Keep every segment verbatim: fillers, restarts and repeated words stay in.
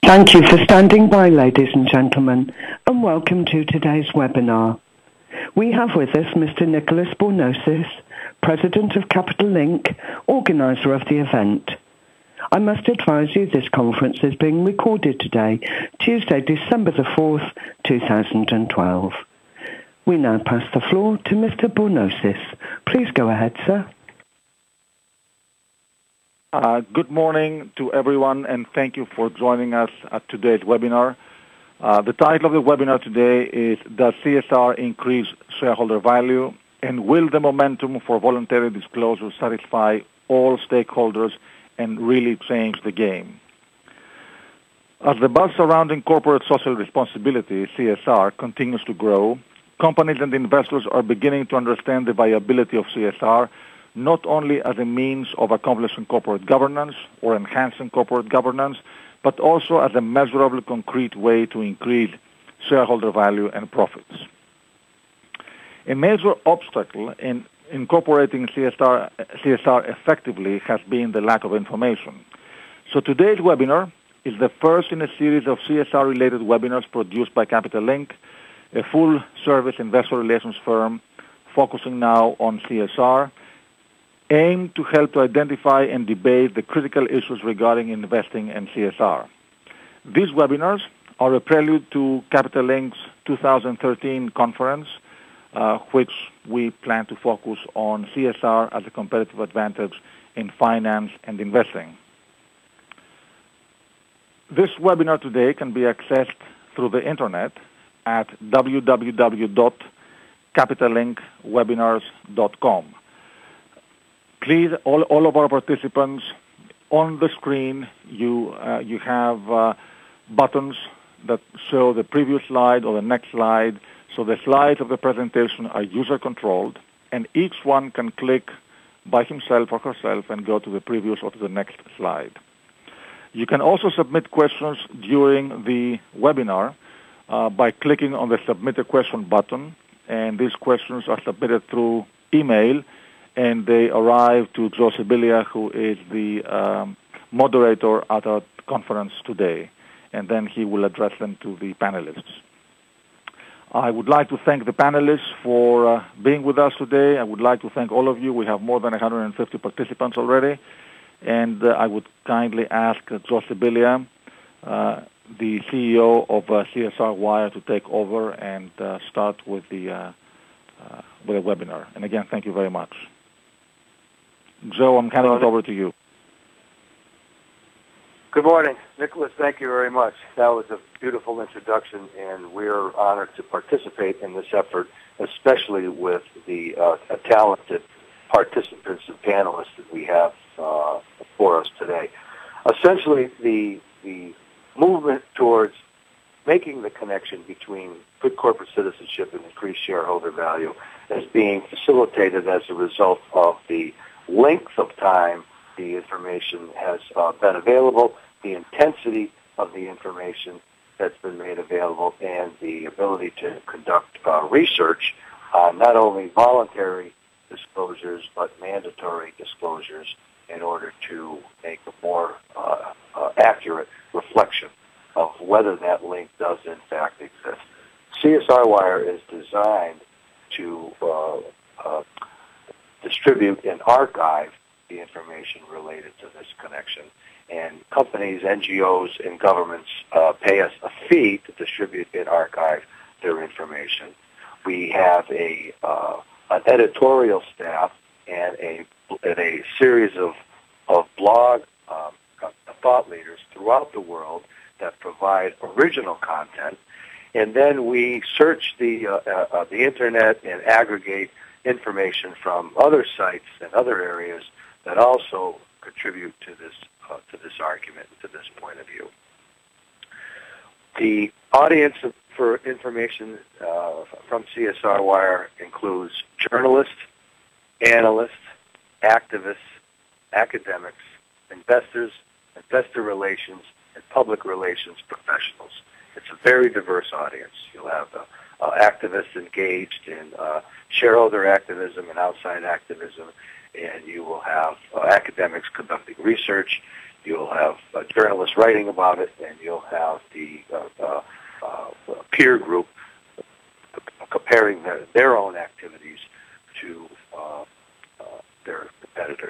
Thank you for standing by, ladies and gentlemen, and welcome to today's webinar. We have with us Mister Nicholas Bornozis, President of Capital Link, organizer of the event. I must advise you this conference is being recorded today, Tuesday, December the fourth, two thousand twelve. We now pass the floor to Mister Bornozis. Please go ahead, sir. Uh, good morning to everyone, and thank you for joining us at today's webinar. Uh, the title of the webinar today is, Does C S R Increase Shareholder Value? And will the momentum for voluntary disclosure satisfy all stakeholders and really change the game? As the buzz surrounding corporate social responsibility, C S R, continues to grow, companies and investors are beginning to understand the viability of C S R not only as a means of accomplishing corporate governance or enhancing corporate governance, but also as a measurable, concrete way to increase shareholder value and profits. A major obstacle in incorporating C S R, C S R effectively has been the lack of information. So today's webinar is the first in a series of C S R-related webinars produced by Capital Link, a full-service investor relations firm focusing now on C S R, aimed to help to identify and debate the critical issues regarding investing in C S R. These webinars are a prelude to Capital Link's two thousand thirteen conference, uh, which we plan to focus on C S R as a competitive advantage in finance and investing. This webinar today can be accessed through the internet at w w w dot capital link webinars dot com. Please, all, all of our participants, on the screen, you, uh, you have uh, buttons that show the previous slide or the next slide. So the slides of the presentation are user-controlled, and each one can click by himself or herself and go to the previous or to the next slide. You can also submit questions during the webinar uh, by clicking on the Submit a Question button, and these questions are submitted through email, and they arrive to Joe Sibilia, who is the um, moderator at our conference today, and then he will address them to the panelists. I would like to thank the panelists for uh, being with us today. I would like to thank all of you. We have more than one hundred fifty participants already, and uh, I would kindly ask uh, Joe Sibilia, uh, the C E O of uh, C S R Wire, to take over and uh, start with the, uh, uh, with the webinar. And again, thank you very much. Joe, I'm handing it over to you. Good morning. Nicholas, thank you very much. That was a beautiful introduction, and we're honored to participate in this effort, especially with the uh, talented participants and panelists that we have uh, for us today. Essentially, the, the movement towards making the connection between good corporate citizenship and increased shareholder value is being facilitated as a result of the length of time the information has uh, been available, the intensity of the information that's been made available, and the ability to conduct uh, research on not only voluntary disclosures but mandatory disclosures in order to make a more uh, uh, accurate reflection of whether that link does in fact exist. C S R Wire is designed to uh, uh, distribute and archive the information related to this connection. And companies, N G Os, and governments uh, pay us a fee to distribute and archive their information. We have a uh, an editorial staff and a and a series of of blog um, thought leaders throughout the world that provide original content. And then we search the uh, uh, the internet and aggregate information from other sites and other areas that also contribute to this uh, to this argument, to this point of view. The audience for information uh, from C S R Wire includes journalists, analysts, activists, academics, investors, investor relations, and public relations professionals. It's a very diverse audience. You'll have uh, uh, activists engaged in uh, shareholder activism and outside activism, and you will have uh, academics conducting research. you'll have uh, journalists writing about it, and you'll have the uh, uh, uh, peer group comparing their, their own activities to uh, uh, their competitors.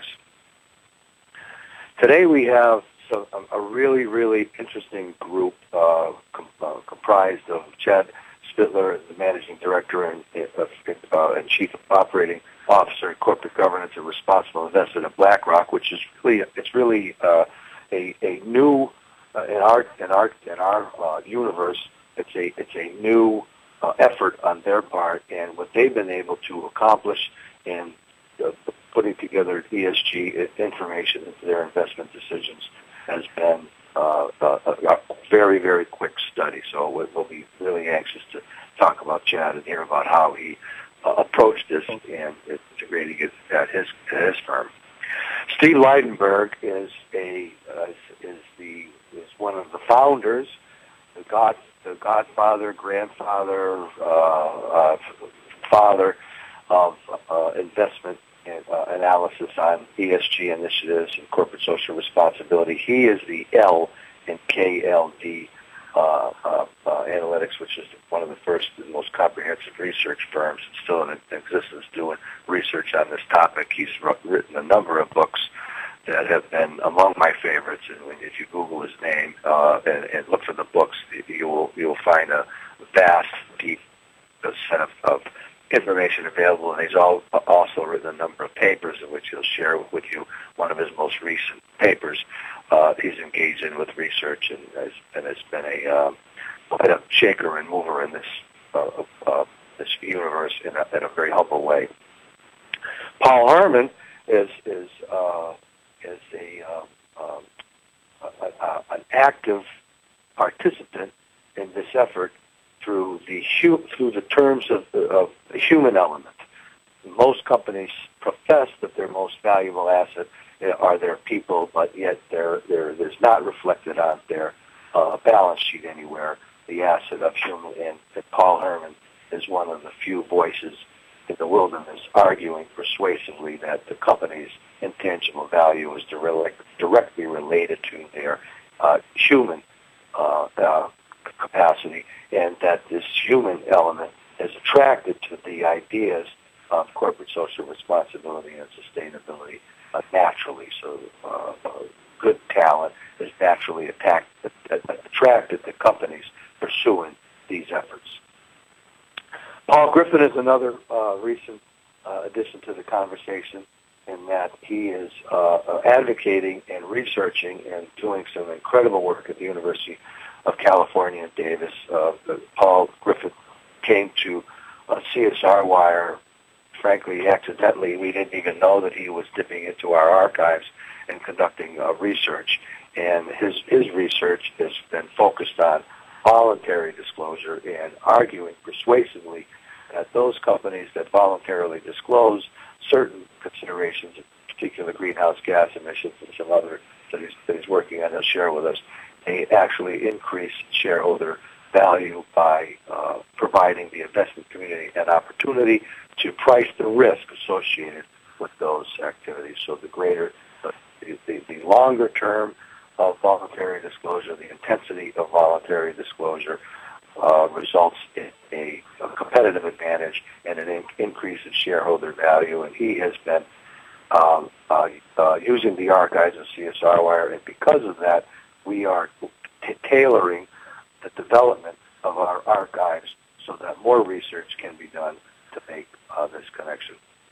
Today we have so, a, a really, really interesting group uh, com- uh, comprised of Chad Spittler, the Managing Director and, uh, and Chief Operating Officer, Corporate Governance and Responsible Investment at BlackRock, which is really it's really uh, a a new uh, in our in our in our uh, universe. It's a it's a new uh, effort on their part, and what they've been able to accomplish in uh, putting together E S G information into their investment decisions has been uh, a, a very very quick study. So we'll be really anxious to talk about Chad and hear about how he Uh, approached this and integrating it at his at his firm. Steve Leidenberg is a uh, is the is one of the founders, the god the godfather, grandfather, uh, uh, father of uh, investment and uh, analysis on E S G initiatives and corporate social responsibility. He is the L in K L D Uh, uh, uh, Analytics, which is one of the first and most comprehensive research firms still in existence doing research on this topic. He's written a number of books that have been among my favorites, and when, if you Google his name uh, and, and look for the books, you will you will find a vast, deep set of, of information available, and he's all, also written a number of papers in which he'll share with you one of his most recent papers. Uh, he's engaged in with research and has, and has been a, uh, quite a shaker and mover in this uh, uh, this universe in a, in a very humble way. Paul Harmon is is uh, is a, uh, um, a, a an active participant in this effort through the hu- through the terms of the, of the human element. Most companies profess that their most valuable asset are their people, but yet they're, they're, there's not reflected on their uh, balance sheet anywhere the asset of human. And, and Paul Harmon is one of the few voices in the wilderness arguing persuasively that the company's intangible value is direct, directly related to their uh, human uh, uh, capacity, and that this human element is attracted to the ideas of corporate social responsibility and sustainability uh, naturally. So uh, uh, good talent is naturally attacked, uh, attracted to companies pursuing these efforts. Paul Griffin is another uh, recent uh, addition to the conversation in that he is uh, advocating and researching and doing some incredible work at the University of California at Davis. Uh, Paul Griffin came to uh, C S R Wire, frankly, accidentally. We didn't even know that he was dipping into our archives and conducting uh, research. And his, his research has been focused on voluntary disclosure and arguing persuasively that those companies that voluntarily disclose certain considerations, in particular greenhouse gas emissions and some other that he's, that he's working on, he'll share with us, they actually increase shareholder value by uh, providing the investment community an opportunity to price the risk associated with those activities. So the greater, the, the, the longer term of voluntary disclosure, the intensity of voluntary disclosure uh, results in a, a competitive advantage and an in, increase in shareholder value. And he has been um, uh, uh, using the archives of C S R Wire, and because of that, we are t- tailoring the development of our archives so that more research can be done to make uh, this connection.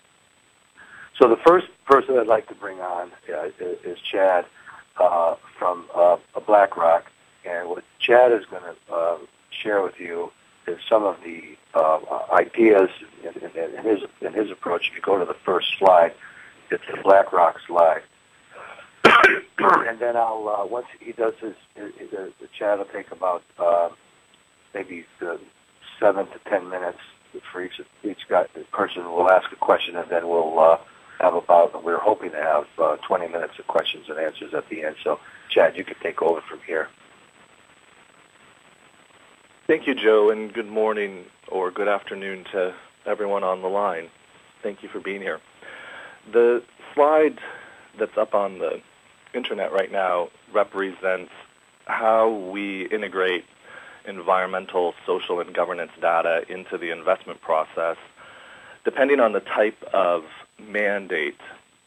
So the first person I'd like to bring on uh, is Chad uh, from uh, BlackRock, and what Chad is going to uh, share with you is some of the uh, ideas in, in, in, his, in his approach. If you go to the first slide, it's the BlackRock slide. And then I'll, uh, once he does his, his, his the chat will take about uh, maybe uh, seven to ten minutes for each each guy, person will ask a question, and then we'll uh, have about, we're hoping to have uh, twenty minutes of questions and answers at the end. So, Chad, you can take over from here. Thank you, Joe, and good morning or good afternoon to everyone on the line. Thank you for being here. The slide that's up on the Internet right now represents how we integrate environmental, social, and governance data into the investment process, depending on the type of mandate.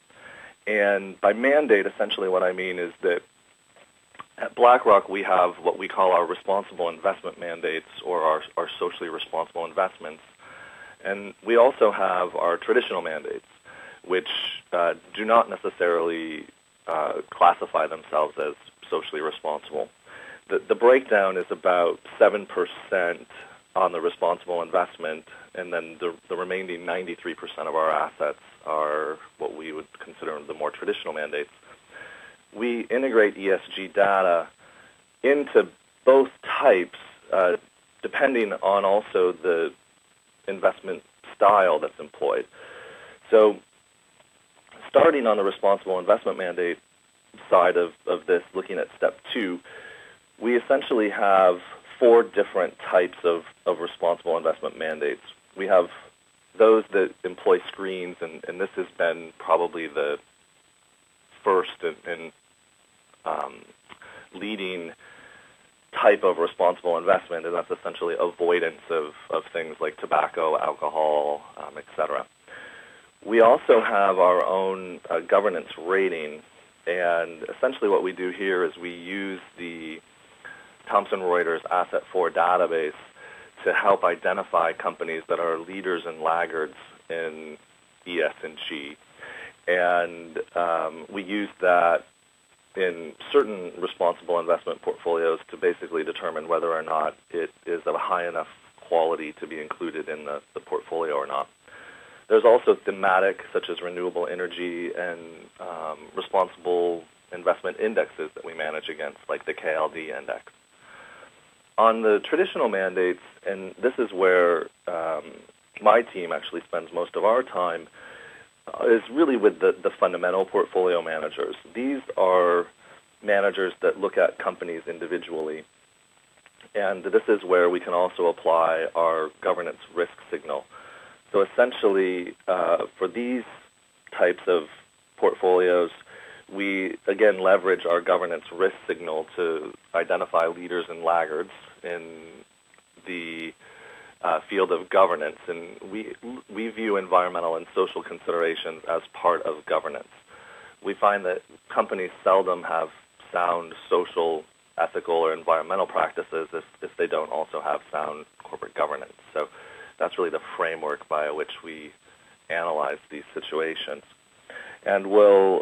And by mandate, essentially what I mean is that at BlackRock, we have what we call our responsible investment mandates, or our, our socially responsible investments. And we also have our traditional mandates, which uh, do not necessarily uh, classify themselves as socially responsible. The, the breakdown is about seven percent on the responsible investment, and then the, the remaining ninety-three percent of our assets are what we would consider the more traditional mandates. We integrate E S G data into both types, uh, depending on also the investment style that's employed. So starting on the responsible investment mandate side of, of this, looking at step two, we essentially have four different types of, of responsible investment mandates. We have those that employ screens, and, and this has been probably the first and, and um, leading type of responsible investment, and that's essentially avoidance of, of things like tobacco, alcohol, um, et cetera. We also have our own uh, governance rating, and essentially what we do here is we use the Thomson Reuters Asset four database to help identify companies that are leaders and laggards in E S and G. And um, we use that in certain responsible investment portfolios to basically determine whether or not it is of a high enough quality to be included in the, the portfolio or not. There's also thematic, such as renewable energy and um, responsible investment indexes that we manage against, like the K L D index. On the traditional mandates, and this is where um, my team actually spends most of our time, uh, is really with the, the fundamental portfolio managers. These are managers that look at companies individually, and this is where we can also apply our governance risk signal. So essentially, uh, for these types of portfolios, we, again, leverage our governance risk signal to identify leaders and laggards in the uh, field of governance. And we, we view environmental and social considerations as part of governance. We find that companies seldom have sound social, ethical, or environmental practices if, if they don't also have sound corporate governance. So that's really the framework by which we analyze these situations. And we'll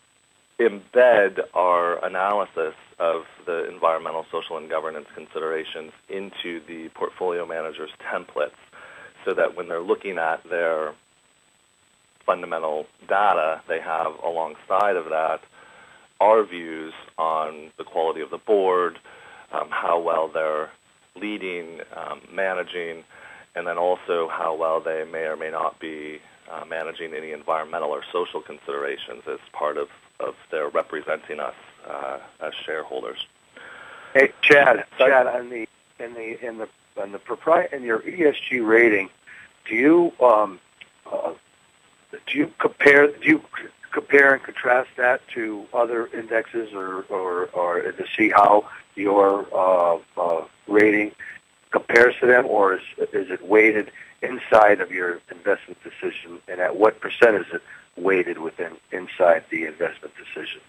embed our analysis of the environmental, social, and governance considerations into the portfolio manager's templates so that when they're looking at their fundamental data, they have alongside of that our views on the quality of the board, um, how well they're leading, um, managing, and then also how well they may or may not be uh, managing any environmental or social considerations as part of, of their representing us uh, as shareholders. Hey, Chad, Chad, on the in the in the in the propri- in your E S G rating, do you um, uh, do you compare do you compare and contrast that to other indexes, or or, or to see how your uh, uh, rating compares to them, or is is it weighted inside of your investment decision, and at what percent is it weighted within inside the investment decision?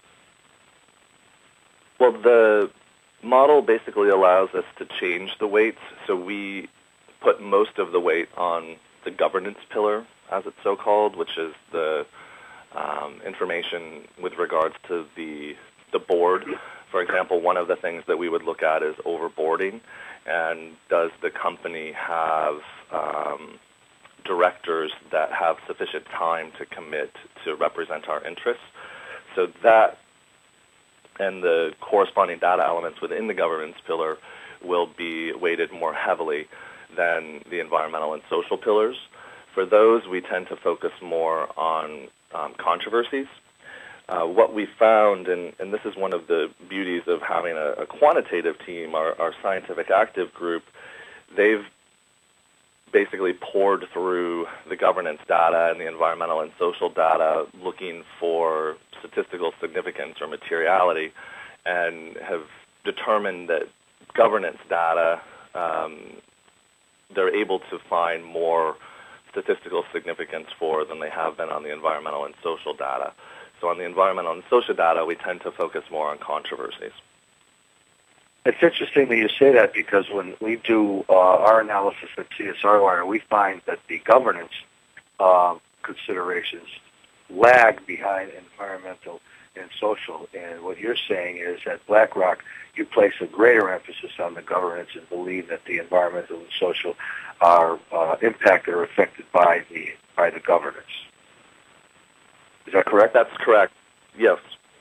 Well, the model basically allows us to change the weights, so we put most of the weight on the governance pillar, as it's so called, which is the um, information with regards to the the board. For example, one of the things that we would look at is overboarding, and does the company have um, directors that have sufficient time to commit to represent our interests? So that and the corresponding data elements within the governance pillar will be weighted more heavily than the environmental and social pillars. For those, we tend to focus more on um, controversies. Uh, what we found, and, and this is one of the beauties of having a, a quantitative team, our, our scientific active group, they've basically poured through the governance data and the environmental and social data looking for statistical significance or materiality, and have determined that governance data, um, they're able to find more statistical significance for than they have been on the environmental and social data. So on the environmental and social data, we tend to focus more on controversies. It's interesting that you say that, because when we do uh, our analysis at C S R Wire, we find that the governance uh, considerations lag behind environmental and social. And what you're saying is at BlackRock, you place a greater emphasis on the governance and believe that the environmental and social are uh, impacted or affected by the by the governance. Is that correct? That's correct. Yes.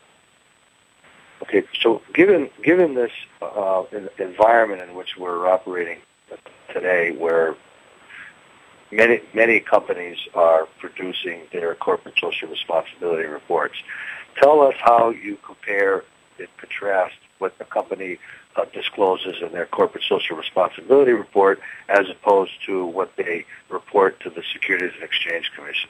Okay. So given given this uh, environment in which we're operating today, where many many companies are producing their corporate social responsibility reports, tell us how you compare and contrast what the company uh, discloses in their corporate social responsibility report as opposed to what they report to the Securities and Exchange Commission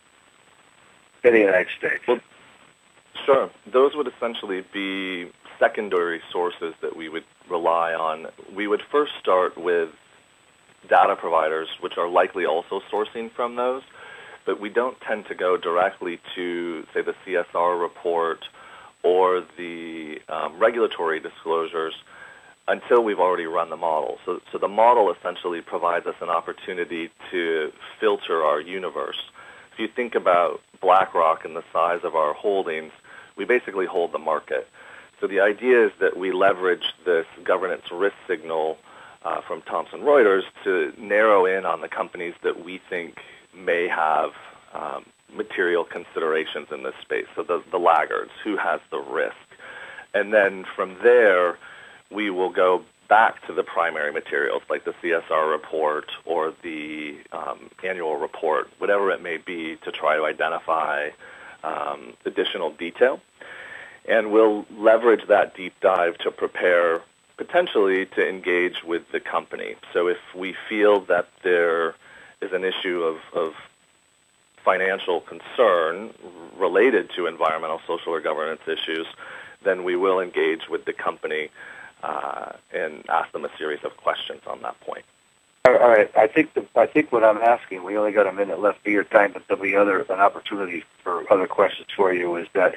in the United States. Well, sure. Those would essentially be secondary sources that we would rely on. We would first start with data providers, which are likely also sourcing from those, but we don't tend to go directly to, say, the C S R report or the um, regulatory disclosures until we've already run the model. So, so the model essentially provides us an opportunity to filter our universe. If you think about BlackRock and the size of our holdings, we basically hold the market. So the idea is that we leverage this governance risk signal uh, from Thomson Reuters to narrow in on the companies that we think may have um, material considerations in this space, so the, the laggards, who has the risk. And then from there, we will go back to the primary materials like the C S R report or the um, annual report, whatever it may be, to try to identify um, additional detail. And we'll leverage that deep dive to prepare potentially to engage with the company. So if we feel that there is an issue of, of financial concern related to environmental, social, or governance issues, then we will engage with the company uh, and ask them a series of questions on that point. All right. I think the, I think what I'm asking, we only got a minute left for your time, but there'll be other an opportunity for other questions for you. Is that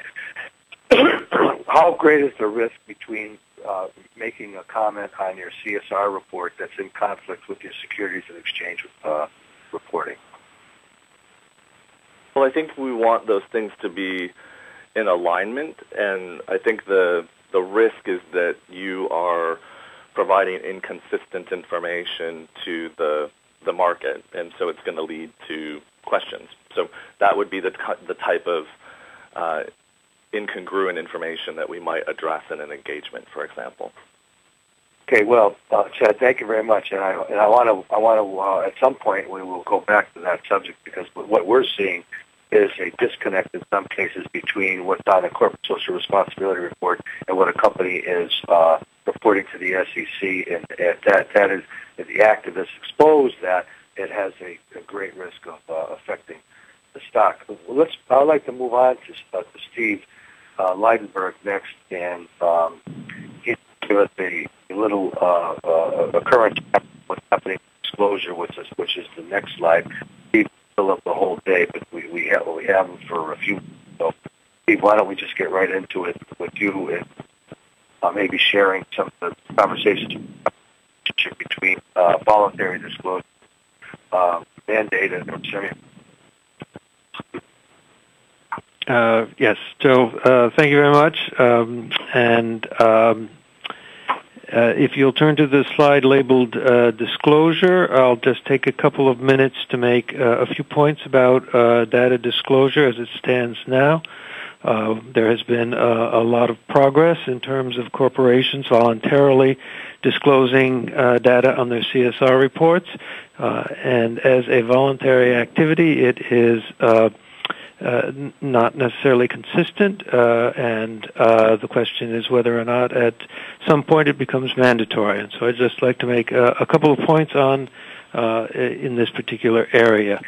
how great is the risk between uh, making a comment on your C S R report that's in conflict with your Securities and Exchange uh, reporting? Well, I think we want those things to be in alignment, and I think the the risk is that you are providing inconsistent information to the the market, and so it's going to lead to questions. So that would be the the type of uh, incongruent information that we might address in an engagement, for example. Okay, well, uh, Chad, thank you very much, and I and I want to I want to uh, at some point we will go back to that subject, because what we're seeing is a disconnect in some cases between what's on the corporate social responsibility report and what a company is uh, reporting to the S E C, and, and that that is if the activists expose that, it has a, a great risk of uh, affecting the stock. Well, let's. I'd like to move on to, uh, to Steve uh, Leidenberg next, and um, he give us a, a little uh, uh, a current what's happening disclosure, which is which is the next slide. Steve fill up the whole day, but we we have we have them for a few. So, Steve, why don't we just get right into it with you and uh, maybe sharing some of the conversations between uh, voluntary disclosure, uh, mandate, and semi. Uh, yes, Joe, uh, thank you very much. Um, and um, uh, if you'll turn to the slide labeled uh, disclosure, I'll just take a couple of minutes to make uh, a few points about uh, data disclosure as it stands now. Uh, there has been uh, a lot of progress in terms of corporations voluntarily disclosing uh, data on their C S R reports. Uh, and as a voluntary activity, it is uh, Uh, n- not necessarily consistent, uh, and uh, the question is whether or not at some point it becomes mandatory. And so I'd just like to make uh, a couple of points on uh, in this particular area.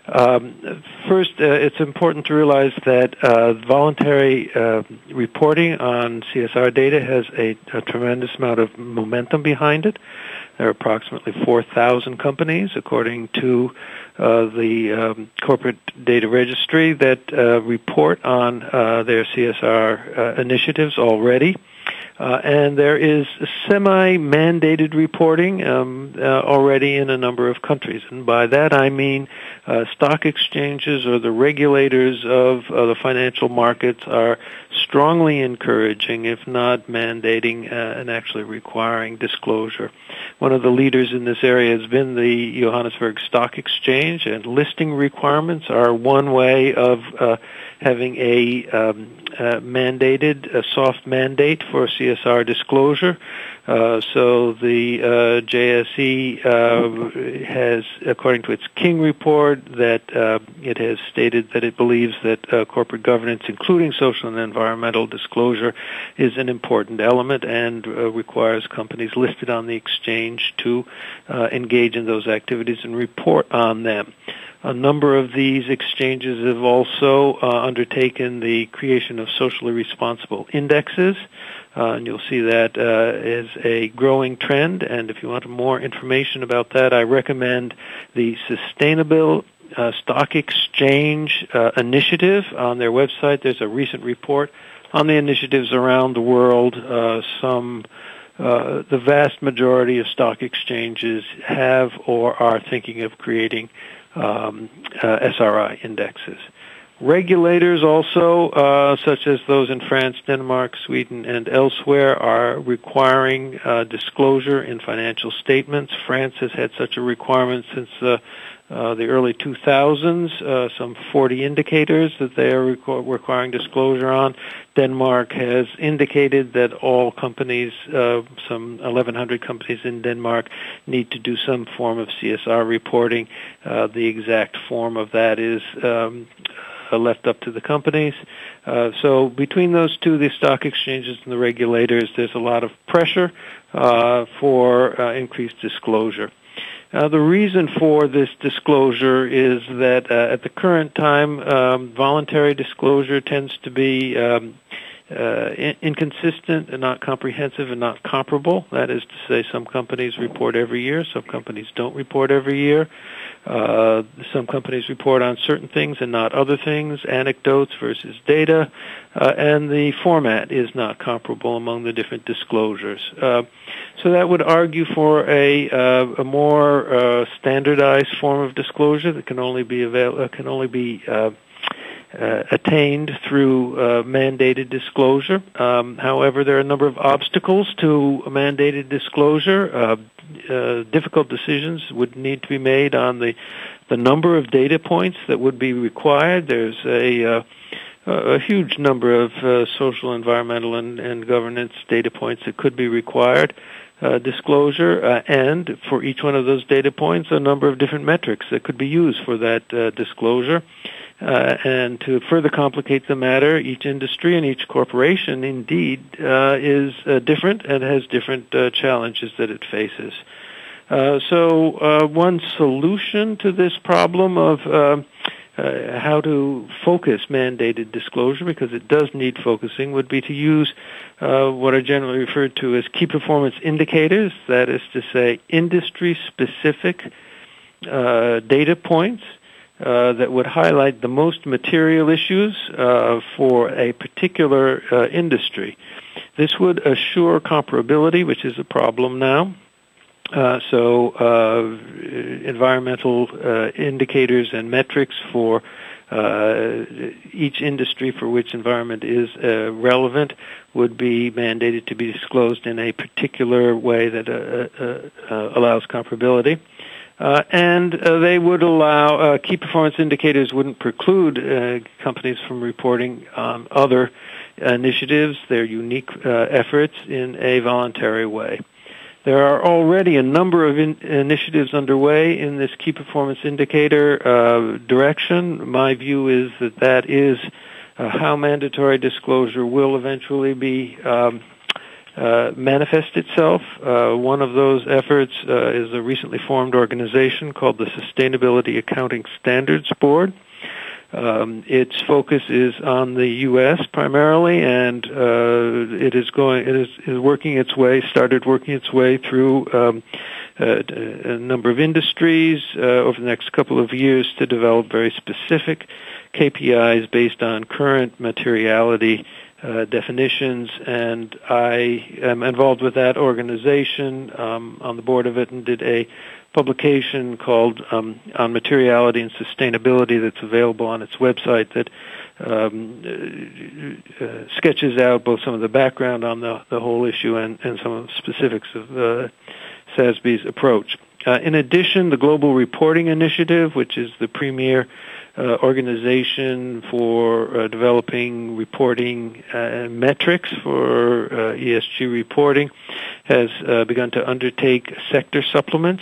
Um, first, uh, it's important to realize that uh, voluntary uh, reporting on C S R data has a, a tremendous amount of momentum behind it. There are approximately four thousand companies, according to uh, the um, Corporate Data Registry, that uh, report on uh, their C S R uh, initiatives already. Uh, and there is semi-mandated reporting um, uh, already in a number of countries. And by that I mean uh, stock exchanges or the regulators of uh, the financial markets are strongly encouraging, if not mandating, uh, and actually requiring disclosure. One of the leaders in this area has been the Johannesburg Stock Exchange, and listing requirements are one way of uh, having a um, uh, mandated, a soft mandate for C S R disclosure. Uh, so the uh, J S E uh, has, according to its King report, that uh, it has stated that it believes that uh, corporate governance, including social and environmental disclosure, is an important element and uh, requires companies listed on the exchange to uh, engage in those activities and report on them. A number of these exchanges have also uh, undertaken the creation of socially responsible indexes, uh, and you'll see that uh, is a growing trend. And if you want more information about that, I recommend the Sustainable uh, Stock Exchange uh, Initiative on their website. There's a recent report on the initiatives around the world. Uh, some uh, the vast majority of stock exchanges have or are thinking of creating Um, uh, S R I indexes. Regulators also, uh, such as those in France, Denmark, Sweden, and elsewhere, are requiring uh, disclosure in financial statements. France has had such a requirement since uh, uh, the early two thousands, uh, some forty indicators that they are requ- requiring disclosure on. Denmark has indicated that all companies, uh, some eleven hundred companies in Denmark, need to do some form of C S R reporting. Uh, the exact form of that is um, left up to the companies. Uh, so between those two, the stock exchanges and the regulators, there's a lot of pressure uh, for uh, increased disclosure. Uh, the reason for this disclosure is that uh, at the current time, um, voluntary disclosure tends to be um, uh, in- inconsistent and not comprehensive and not comparable. That is to say, some companies report every year, some companies don't report every year. Uh, some companies report on certain things and not other things, anecdotes versus data, uh, and the format is not comparable among the different disclosures. Uh, so that would argue for a, uh, a more uh, standardized form of disclosure that can only be avail- uh, can only be uh, Uh, attained through uh, mandated disclosure. Um, however, there are a number of obstacles to mandated disclosure. Uh, uh, difficult decisions would need to be made on the the number of data points that would be required. There's a uh, a huge number of uh, social, environmental, and, and governance data points that could be required. Uh, disclosure, uh, and for each one of those data points, a number of different metrics that could be used for that uh, disclosure. Uh, and to further complicate the matter, each industry and each corporation indeed uh, is uh, different and has different uh, challenges that it faces. Uh, so uh, one solution to this problem of uh, uh, how to focus mandated disclosure, because it does need focusing, would be to use uh, what are generally referred to as key performance indicators, that is to say industry-specific uh, data points Uh, that would highlight the most material issues uh, for a particular uh, industry. This would assure comparability, which is a problem now. Uh, so uh, environmental uh, indicators and metrics for uh, each industry for which environment is uh, relevant would be mandated to be disclosed in a particular way that uh, uh, uh, allows comparability. Uh, and uh, they would allow, uh, key performance indicators wouldn't preclude uh, companies from reporting on other initiatives, their unique uh, efforts, in a voluntary way. There are already a number of in- initiatives underway in this key performance indicator uh, direction. My view is that that is uh, how mandatory disclosure will eventually be um, uh, manifest itself. Uh, one of those efforts uh, is a recently formed organization called the Sustainability Accounting Standards Board. Um, its focus is on the U S primarily, and uh, it is going, it is, is working its way, started working its way through um, uh, a number of industries uh, over the next couple of years to develop very specific K P Is based on current materiality uh, definitions. And I am involved with that organization, um, on the board of it, and did a publication called um, On Materiality and Sustainability that's available on its website that um, uh, sketches out both some of the background on the, the whole issue and, and some of the specifics of uh, S A S B's approach. Uh, in addition, the Global Reporting Initiative, which is the premier uh, organization for uh, developing reporting uh, metrics for uh, E S G reporting, has uh, begun to undertake sector supplements,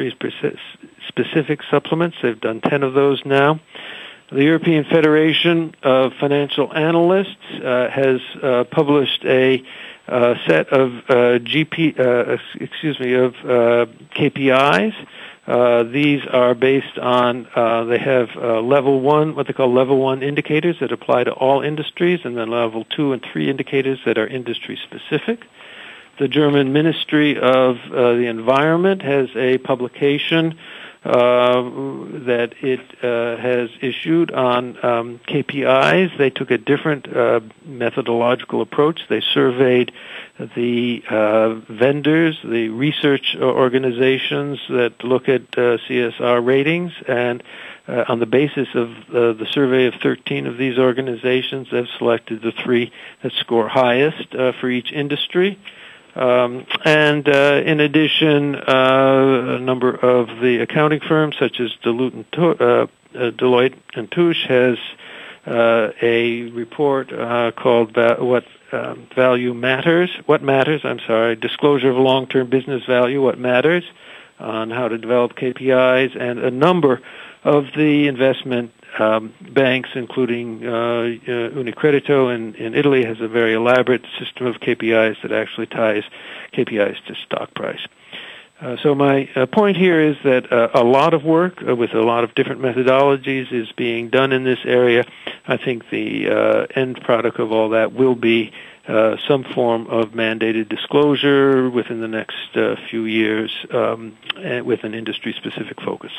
industry-specific supplements. They've done ten of those now. The European Federation of Financial Analysts uh, has uh, published a uh, set of uh, G P, uh, excuse me, of uh, K P Is. Uh, these are based on, uh, they have uh, level one, what they call level one indicators that apply to all industries, and then level two and three indicators that are industry-specific. The German Ministry of uh, the Environment has a publication uh, that it uh, has issued on um, K P Is. They took a different uh, methodological approach. They surveyed the uh, vendors, the research organizations that look at uh, C S R ratings, and uh, on the basis of uh, the survey of thirteen of these organizations, they've selected the three that score highest uh, for each industry. Um, and uh, in addition, uh, a number of the accounting firms, such as Deloitte and, uh, uh, Deloitte and Touche, has uh, a report uh, called Va- "What um, Value Matters." What matters? I'm sorry. Disclosure of long-term business value. What matters? On how to develop K P Is, and a number of the investment Um, banks, including uh, uh, Unicredito in, in Italy, has a very elaborate system of K P Is that actually ties K P Is to stock price. Uh, so my uh, point here is that uh, a lot of work uh, with a lot of different methodologies is being done in this area. I think the uh, end product of all that will be uh, some form of mandated disclosure within the next uh, few years um, and with an industry-specific focus.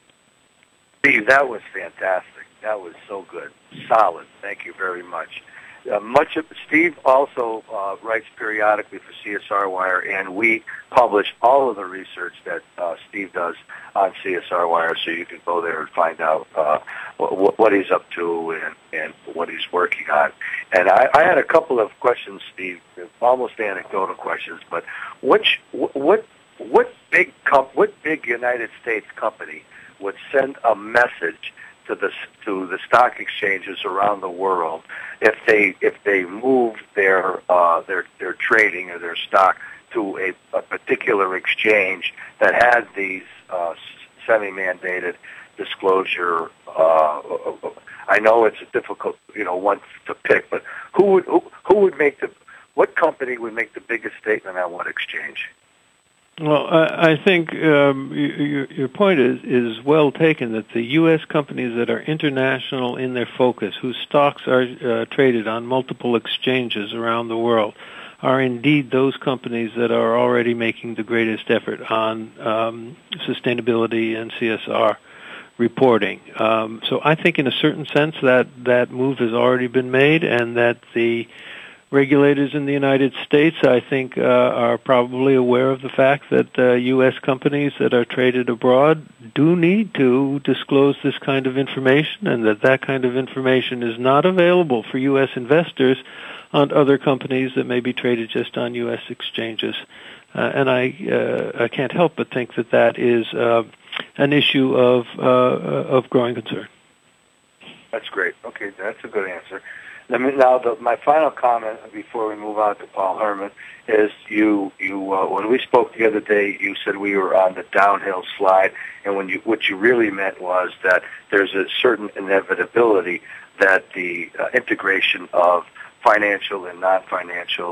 Steve, that was fantastic. That was so good. Solid. Thank you very much. Uh, much of Steve also uh, writes periodically for C S R Wire, and we publish all of the research that uh, Steve does on C S R Wire, so you can go there and find out uh, what, what he's up to and, and what he's working on. And I, I had a couple of questions, Steve, almost anecdotal questions, but which what what big comp, what big United States company would send a message to the to the stock exchanges around the world if they if they moved their uh, their their trading or their stock to a, a particular exchange that had these uh, semi-mandated disclosure? Uh, I know it's a difficult you know one to pick, but who would who, who would make the what company would make the biggest statement on what exchange? Well, I, I think um, you, your point is, is well taken, that the U S companies that are international in their focus, whose stocks are uh, traded on multiple exchanges around the world, are indeed those companies that are already making the greatest effort on um, sustainability and C S R reporting. Um, so I think in a certain sense that that move has already been made, and that the regulators in the United States, I think, uh, are probably aware of the fact that uh, U S companies that are traded abroad do need to disclose this kind of information, and that that kind of information is not available for U S investors on other companies that may be traded just on U S exchanges. Uh, and I, uh, I can't help but think that that is uh, an issue of uh, of growing concern. That's great. Okay, that's a good answer. Let me, now, the, my final comment before we move on to Paul Herman is you, you uh, when we spoke the other day, you said we were on the downhill slide, and when you, what you really meant was that there's a certain inevitability that the uh, integration of financial and non-financial or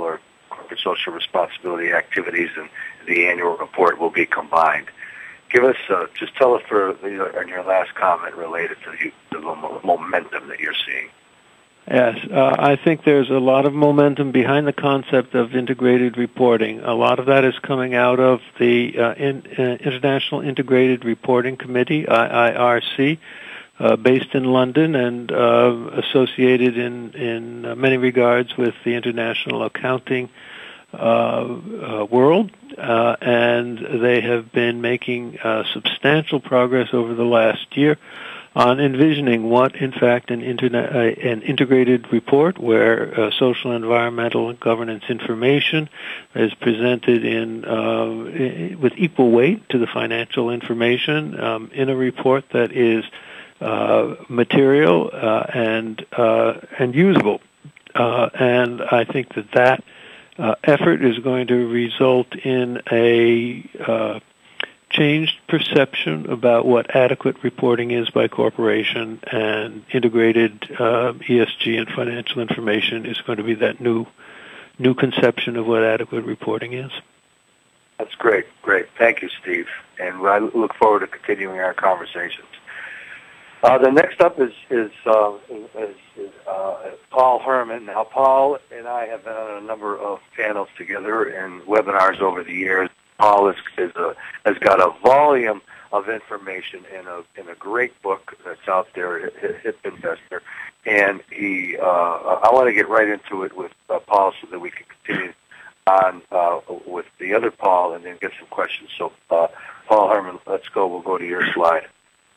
corporate social responsibility activities and the annual report will be combined. Give us, uh, just tell us for you know, in your last comment related to the, the momentum that you're seeing. Yes, uh, I think there's a lot of momentum behind the concept of integrated reporting. A lot of that is coming out of the uh, in, uh, International Integrated Reporting Committee, I I R C, uh, based in London and uh, associated in, in uh, many regards with the international accounting uh, uh, world. Uh, and they have been making uh, substantial progress over the last year on envisioning what, in fact, an, internet, uh, an integrated report where uh, social, environmental, and governance information is presented in uh, with equal weight to the financial information um, in a report that is uh, material uh, and uh, and usable. Uh, and I think that that uh, effort is going to result in a uh, changed perception about what adequate reporting is by corporation, and integrated uh, E S G and financial information is going to be that new new conception of what adequate reporting is. That's great, great. Thank you, Steve. And I look forward to continuing our conversations. Uh, the next up is is, uh, is, is uh, Paul Herman. Now, Paul and I have been on a number of panels together and webinars over the years. Paul is, is a, has got a volume of information in a in a great book that's out there, Hip Investor, and he. Uh, I want to get right into it with uh, Paul so that we can continue on uh, with the other Paul and then get some questions. So, uh, Paul Herman, let's go. We'll go to your slide.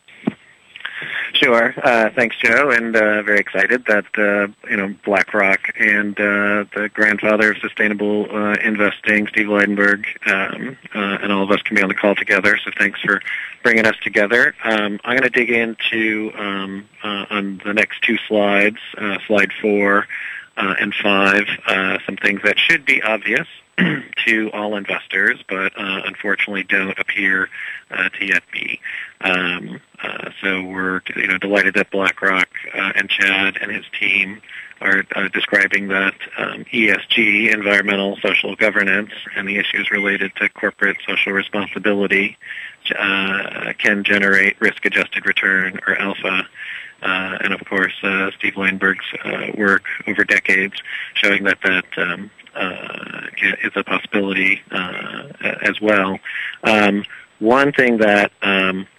Sure. Uh, thanks, Joe, and uh, very excited that uh, you know BlackRock and uh, the grandfather of sustainable uh, investing, Steve Leidenberg, um, uh, and all of us can be on the call together. So thanks for bringing us together. Um, I'm going to dig into um, uh, on the next two slides, uh, slide four uh, and five, uh, some things that should be obvious to all investors, but uh, unfortunately don't appear uh, to yet be. Um, uh, so we're you know delighted that BlackRock uh, and Chad and his team are uh, describing that um, E S G, environmental social governance, and the issues related to corporate social responsibility uh, can generate risk-adjusted return, or alpha. Uh, and of course, uh, Steve Leidenberg's uh, work over decades showing that that um, uh, is a possibility uh, as well. Um, one thing that, um,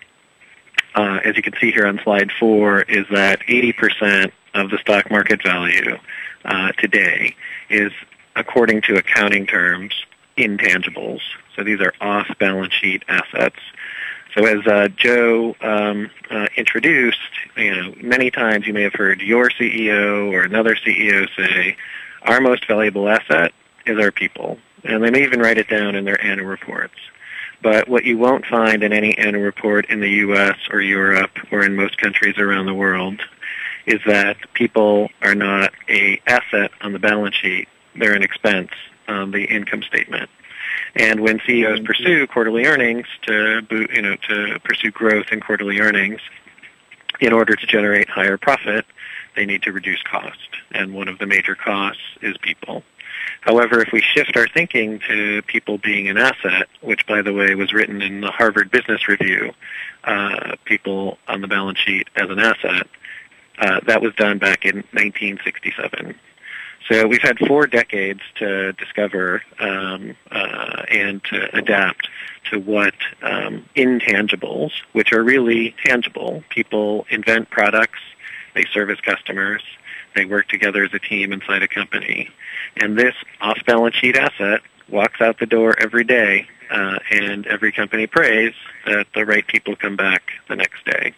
uh, as you can see here on slide four, is that eighty percent of the stock market value uh, today is, according to accounting terms, intangibles. So these are off-balance sheet assets. So as uh, Joe um, uh, introduced, you know, many times you may have heard your C E O or another C E O say, our most valuable asset is our people. And they may even write it down in their annual reports. But what you won't find in any annual report in the U S or Europe or in most countries around the world is that people are not an asset on the balance sheet. They're an expense on the income statement. And when C E Os pursue quarterly earnings to, you know, to pursue growth in quarterly earnings, in order to generate higher profit, they need to reduce cost. And one of the major costs is people. However, if we shift our thinking to people being an asset, which, by the way, was written in the Harvard Business Review, uh, people on the balance sheet as an asset, uh, that was done back in nineteen sixty-seven. So we've had four decades to discover um, uh, and to adapt to what um, intangibles, which are really tangible. People invent products, they service customers, they work together as a team inside a company. And this off-balance sheet asset walks out the door every day, uh, and every company prays that the right people come back the next day.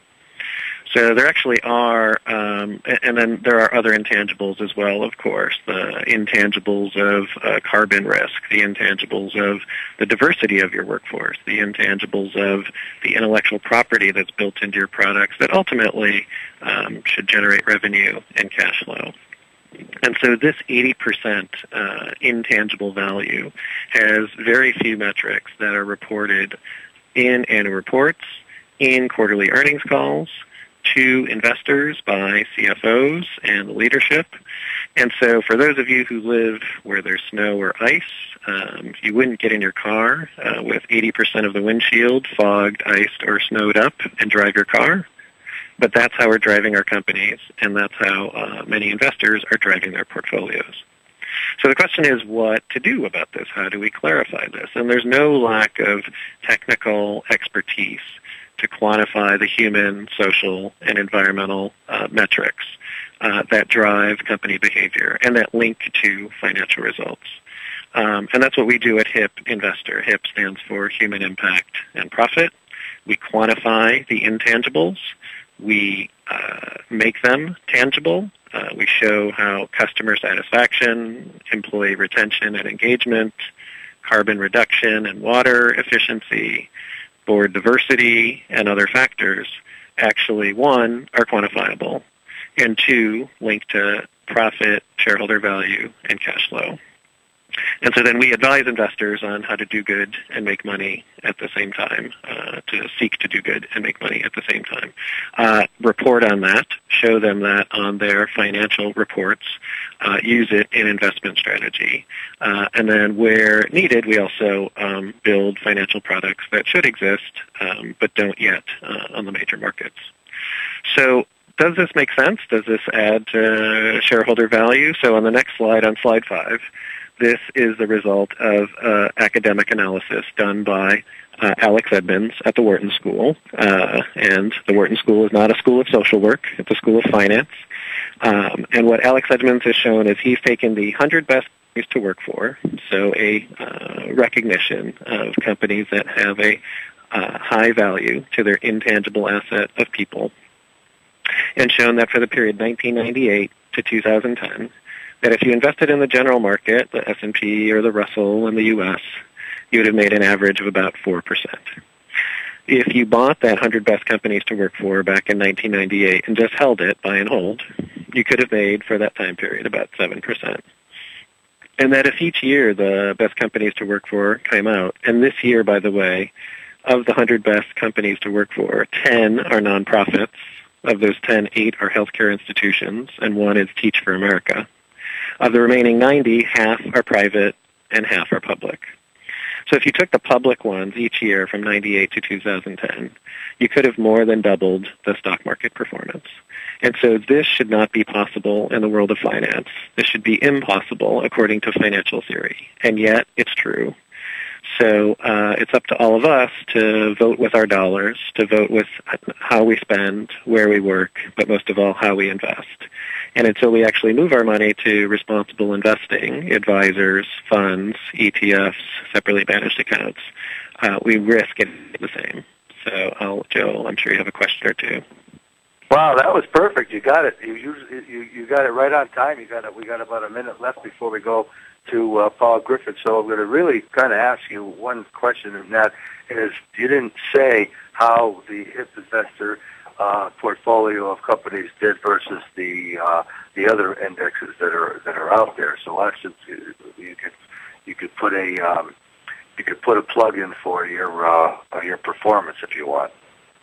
So there actually are, um, and then there are other intangibles as well, of course, the intangibles of uh, carbon risk, the intangibles of the diversity of your workforce, the intangibles of the intellectual property that's built into your products that ultimately um, should generate revenue and cash flow. And so this eighty percent uh, intangible value has very few metrics that are reported in annual reports, in quarterly earnings calls, to investors by C F Os and leadership, And so for those of you who live where there's snow or ice, um, you wouldn't get in your car uh, with eighty percent of the windshield fogged, iced, or snowed up and drive your car. But that's how we're driving our companies, and that's how uh, many investors are driving their portfolios. So the question is what to do about this. How do we clarify this? And there's no lack of technical expertise to quantify the human, social, and environmental uh, metrics uh, that drive company behavior and that link to financial results. Um, and that's what we do at H I P Investor. H I P stands for Human Impact and Profit. We quantify the intangibles. We uh, make them tangible. Uh, we show how customer satisfaction, employee retention and engagement, carbon reduction and water efficiency, board diversity, and other factors actually, one, are quantifiable, and two, link to profit, shareholder value, and cash flow. And so then we advise investors on how to do good and make money at the same time, uh, to seek to do good and make money at the same time. Uh, report on that, show them that on their financial reports, uh, use it in investment strategy. Uh, and then where needed, we also um, build financial products that should exist um, but don't yet uh, on the major markets. So does this make sense? Does this add uh, shareholder value? So on the next slide, on slide five, this is the result of uh, academic analysis done by uh, Alex Edmonds at the Wharton School. Uh, and the Wharton School is not a school of social work. It's a school of finance. Um, and what Alex Edmonds has shown is he's taken the one hundred best companies to work for, so a uh, recognition of companies that have a uh, high value to their intangible asset of people, and shown that for the period nineteen ninety-eight to two thousand ten, that if you invested in the general market, the S and P or the Russell in the U S, you would have made an average of about four percent. If you bought that one hundred best companies to work for back in nineteen ninety-eight and just held it, buy and hold, you could have made for that time period about seven percent. And that if each year the best companies to work for came out, and this year, by the way, of the one hundred best companies to work for, ten are nonprofits. Of those ten, eight are healthcare institutions, and one is Teach for America. Of the remaining ninety, half are private and half are public. So if you took the public ones each year from ninety-eight to two thousand ten, you could have more than doubled the stock market performance. And so this should not be possible in the world of finance. This should be impossible according to financial theory. And yet it's true. So uh, it's up to all of us to vote with our dollars, to vote with how we spend, where we work, but most of all, how we invest. And until we actually move our money to responsible investing, advisors, funds, E T Fs, separately managed accounts, uh, we risk it the same. So, I'll, Joe, I'm sure you have a question or two. Wow, that was perfect. You got it. You you you got it right on time. You got it. We got about a minute left before we go to uh, Paul Griffith. So I'm going to really kind of ask you one question, and that is, you didn't say how the H I P Investor uh, portfolio of companies did versus the uh, the other indexes that are that are out there. So actually, you could you could put a um, you could put a plug in for your uh, your performance if you want.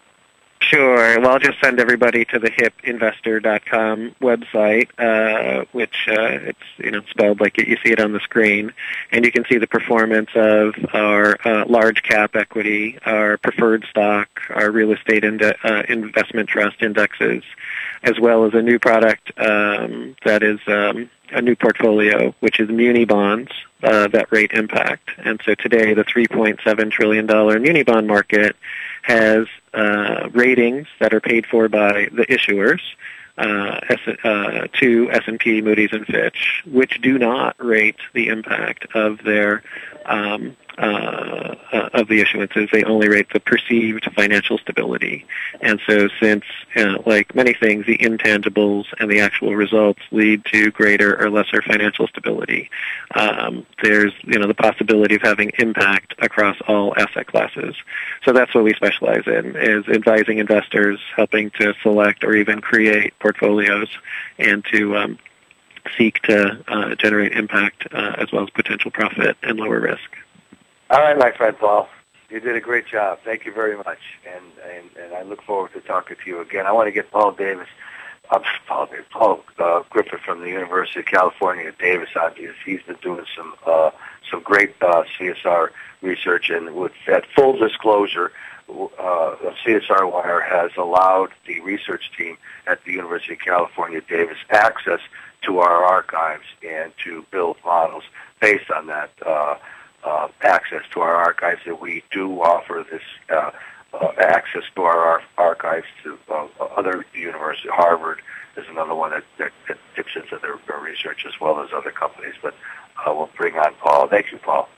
Sure. Well, I'll just send everybody to the hip investor dot com website, uh, which uh, it's you know spelled like it, you see it on the screen, and you can see the performance of our uh, large cap equity, our preferred stock, our real estate inde- uh, investment trust indexes, as well as a new product um, that is um, a new portfolio, which is muni bonds uh, that rate impact. And so today, the three point seven trillion dollars muni bond market has uh, ratings that are paid for by the issuers, uh, S- uh, to S and P, Moody's, and Fitch, which do not rate the impact of their um, uh, uh, of the issuances. They only rate the perceived financial stability. And so since, uh, like many things, the intangibles and the actual results lead to greater or lesser financial stability, um, there's you know the possibility of having impact across all asset classes. So that's what we specialize in, is advising investors, helping to select or even create portfolios, and to um, seek to uh, generate impact uh, as well as potential profit and lower risk. All right, my friend Paul, you did a great job. Thank you very much, and and, and I look forward to talking to you again. I want to get Paul Davis I'm Paul, Paul uh, Griffin from the University of California at Davis. Obviously, he's been doing some uh, some great uh, C S R research, and with that full disclosure, uh, C S R Wire has allowed the research team at the University of California at Davis access to our archives and to build models based on that uh, uh, access to our archives. That we do offer this. Uh, Uh, access to our ar- archives to uh, other universities. Harvard is another one that, that, that dips into their, their research as well as other companies. But uh, we'll bring on Paul. Thank you, Paul.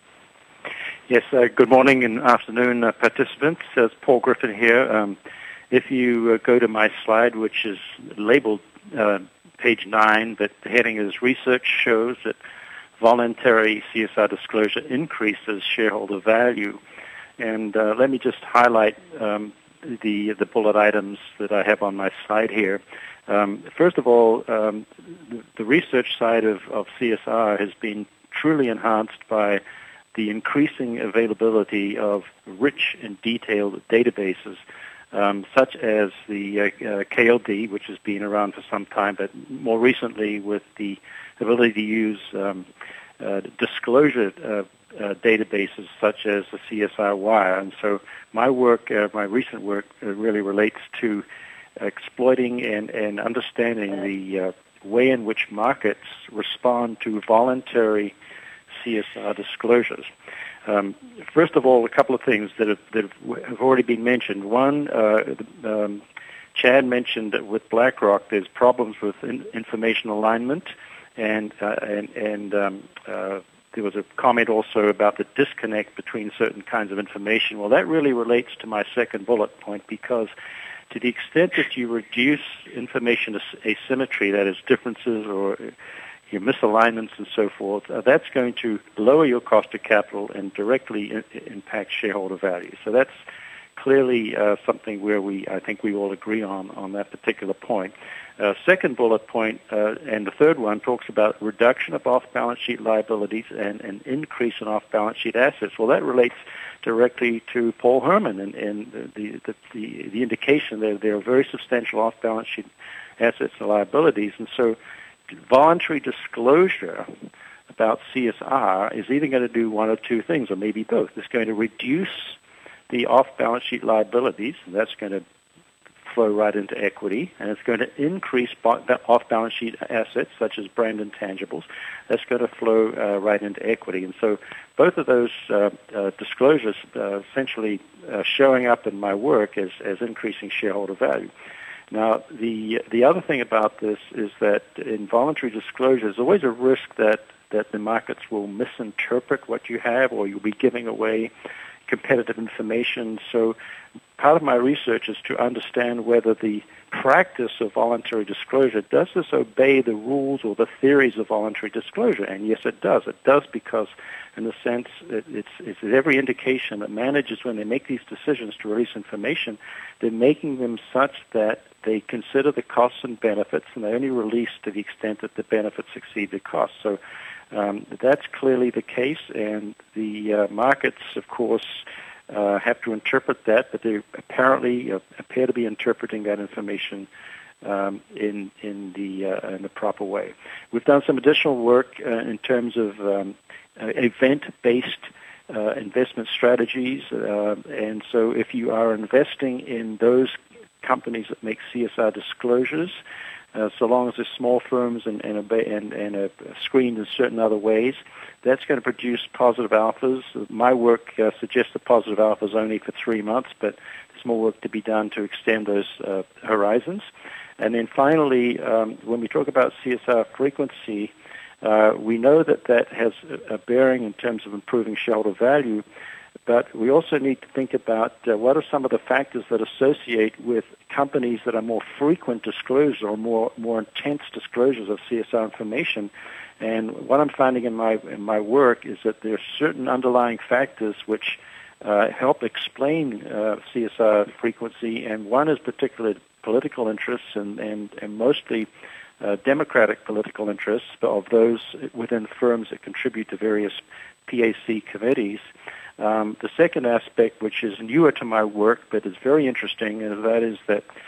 Yes, uh, good morning and afternoon, uh, participants. Uh, it's Paul Griffin here. Um, if you uh, go to my slide, which is labeled uh, page nine, but the heading is Research Shows That Voluntary C S R Disclosure Increases Shareholder Value. And uh, let me just highlight um, the the bullet items that I have on my slide here. Um, first of all, um, the, the research side of, of C S R has been truly enhanced by the increasing availability of rich and detailed databases, um, such as the uh, uh, K L D, which has been around for some time, but more recently with the ability to use um, uh, disclosure uh, Uh, databases such as the C S R Wire. And so my work, uh, my recent work, uh, really relates to exploiting and, and understanding the uh, way in which markets respond to voluntary C S R disclosures. Um, first of all, a couple of things that have, that have already been mentioned. One, uh, um, Chad mentioned that with BlackRock there's problems with in, information alignment and, uh, and, and um, uh, there was a comment also about the disconnect between certain kinds of information. Well, that really relates to my second bullet point, because to the extent that you reduce information asymmetry, that is differences or your misalignments and so forth, uh, that's going to lower your cost of capital and directly in, impact shareholder value. So that's clearly uh, something where we, I think we all agree on, on that particular point. Uh, second bullet point, uh, and the third one, talks about reduction of off-balance sheet liabilities and an increase in off-balance sheet assets. Well, that relates directly to Paul Herman and, and the, the, the, the indication that there are very substantial off-balance sheet assets and liabilities. And so voluntary disclosure about C S R is either going to do one of two things, or maybe both. It's going to reduce the off-balance sheet liabilities, and that's going to flow right into equity, and it's going to increase off-balance sheet assets such as brand intangibles. That's going to flow uh, right into equity. And so both of those uh, uh, disclosures uh, essentially uh, showing up in my work as, as increasing shareholder value. Now, the the other thing about this is that in voluntary disclosure, there's always a risk that, that the markets will misinterpret what you have, or you'll be giving away competitive information. So part of my research is to understand whether the practice of voluntary disclosure, does this obey the rules or the theories of voluntary disclosure? And yes, it does. It does because, in a sense, it, it's, it's every indication that managers, when they make these decisions to release information, they're making them such that they consider the costs and benefits, and they only release to the extent that the benefits exceed the costs. So um, that's clearly the case, and the uh, markets, of course, Uh, have to interpret that, but they apparently uh, appear to be interpreting that information um, in in the uh, in the proper way. We've done some additional work uh, in terms of um, uh, event-based uh, investment strategies, uh, and so if you are investing in those companies that make C S R disclosures, Uh, so long as they're small firms and and, and, and uh, screened in certain other ways, that's going to produce positive alphas. My work uh, suggests the positive alphas only for three months, but there's more work to be done to extend those uh, horizons. And then finally, um, when we talk about C S R frequency, uh, we know that that has a bearing in terms of improving shareholder value, but we also need to think about uh, what are some of the factors that associate with companies that are more frequent disclosures or more more intense disclosures of C S R information. And what I'm finding in my in my work is that there are certain underlying factors which uh, help explain uh, C S R frequency, and one is particularly political interests and, and, and mostly uh, democratic political interests of those within firms that contribute to various P A C committees. Um, the second aspect, which is newer to my work but is very interesting, and that is that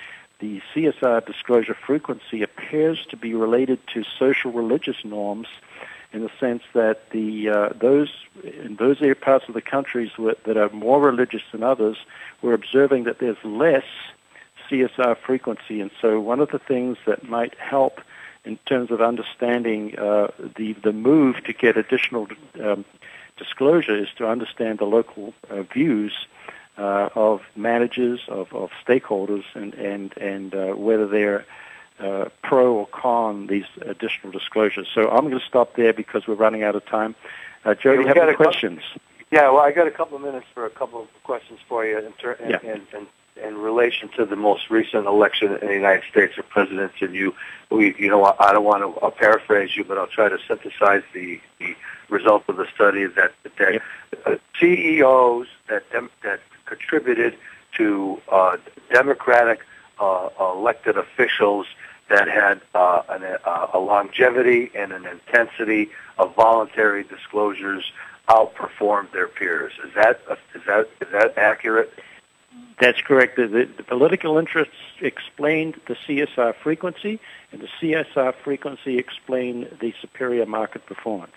the C S R disclosure frequency appears to be related to social religious norms, in the sense that the uh, those in those parts of the countries that are more religious than others, we're observing that there's less C S R frequency. And so one of the things that might help in terms of understanding uh, the the move to get additional um, disclosure is to understand the local uh, views uh, of managers, of, of stakeholders, and and and uh, whether they're uh, pro or con these additional disclosures. So I'm going to stop there because we're running out of time. Uh, Joe, do you have any questions? Yeah, well, I got a couple of minutes for a couple of questions for you in, ter- in, Yeah. in, in, in relation to the most recent election in the United States of presidents. And you, we, you know, I don't want to I'll paraphrase you, but I'll try to synthesize the, the result of the study that that Yep. uh, C E Os that dem- that contributed to uh, Democratic uh, elected officials that had uh, an, uh, a longevity and an intensity of voluntary disclosures outperformed their peers. Is that is that is that accurate? That's correct. The, the, the political interests explained the C S R frequency, and the C S R frequency explained the superior market performance.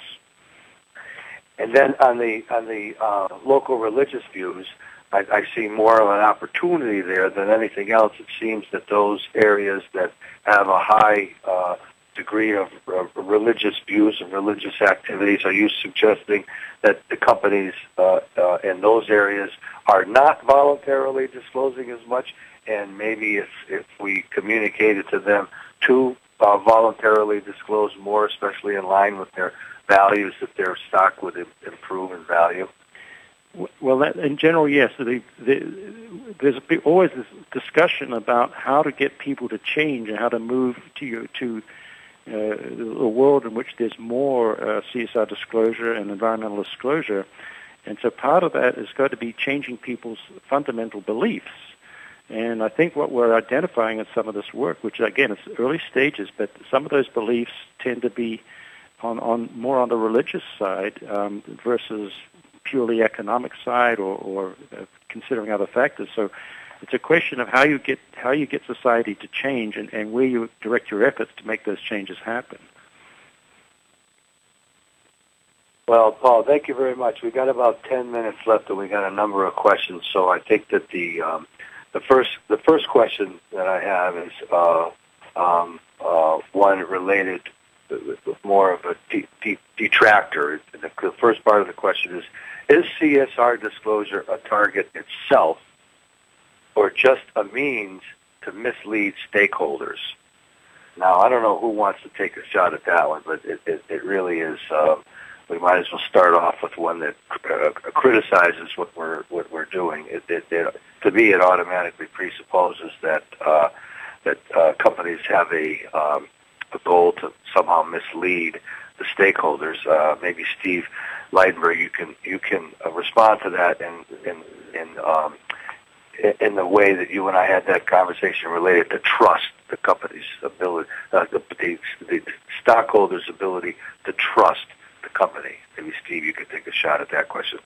And then on the on the uh, local religious views, I, I see more of an opportunity there than anything else. It seems that those areas that have a high uh, degree of uh, religious views and religious activities, are you suggesting that the companies uh, uh, in those areas are not voluntarily disclosing as much, and maybe if, if we communicated to them to uh, voluntarily disclose more, especially in line with their values, that their stock would im- improve in value? Well, that, in general, yes. The, the, there's a, always this discussion about how to get people to change and how to move to to uh, a world in which there's more uh, C S R disclosure and environmental disclosure. And so part of that is going to be changing people's fundamental beliefs. And I think what we're identifying in some of this work, which again, it's early stages, but some of those beliefs tend to be on, on more on the religious side um, versus purely economic side, or, or uh, considering other factors. So it's a question of how you get how you get society to change, and, and where you direct your efforts to make those changes happen. Well, Paul, thank you very much. We got about ten minutes left, and we got a number of questions. So I think that the um, the first the first question that I have is uh, um, uh, one related with more of a de- de- detractor. The, the first part of the question is: is C S R disclosure a target itself, or just a means to mislead stakeholders? Now, I don't know who wants to take a shot at that one, but it, it, it really is. Uh, we might as well start off with one that uh, criticizes what we're what we're doing. It, it, it, to me, it automatically presupposes that uh, that uh, companies have a um, a goal to somehow mislead the stakeholders. Uh, maybe Steve Leidenberg, you can you can uh, respond to that in in in, um, in the way that you and I had that conversation related to trust, the company's ability, uh, the, the, the stockholders' ability to trust the company. Maybe Steve, you could take a shot at that question.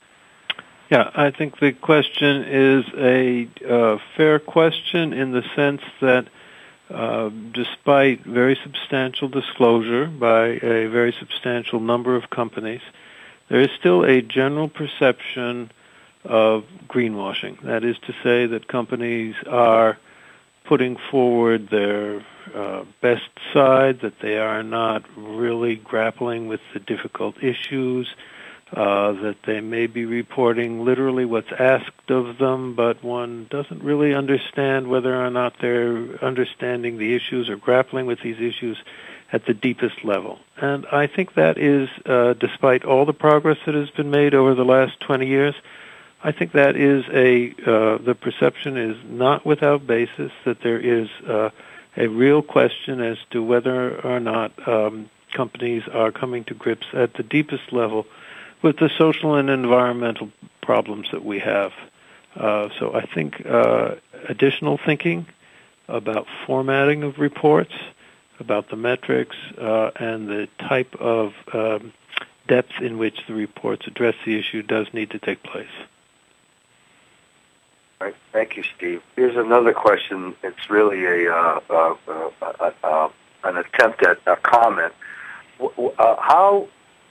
Yeah, I think the question is a uh, fair question in the sense that uh, despite very substantial disclosure by a very substantial number of companies, there is still a general perception of greenwashing. That is to say that companies are putting forward their uh, best side, that they are not really grappling with the difficult issues, uh, that they may be reporting literally what's asked of them, but one doesn't really understand whether or not they're understanding the issues or grappling with these issues at the deepest level. And I think that is, uh, despite all the progress that has been made over the last twenty years, I think that is a, uh, the perception is not without basis, that there is uh, a real question as to whether or not um, companies are coming to grips at the deepest level with the social and environmental problems that we have. Uh, so I think uh, additional thinking about formatting of reports, about the metrics, uh, and the type of um, depth in which the reports address the issue does need to take place. Right. Thank you, Steve. Here's another question. It's really a uh, uh, uh, uh, an attempt at a comment. Uh, how,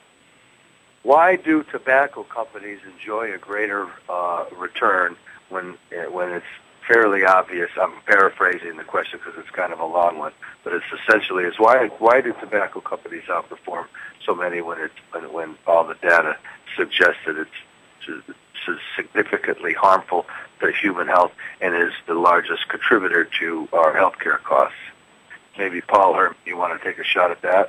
why do tobacco companies enjoy a greater uh, return when when it's fairly obvious? I'm paraphrasing the question because it's kind of a long one, but it's essentially is why why do tobacco companies outperform so many when it's when, when all the data suggests that it's significantly harmful to human health and is the largest contributor to our healthcare costs? Maybe Paul, Herm, you want to take a shot at that?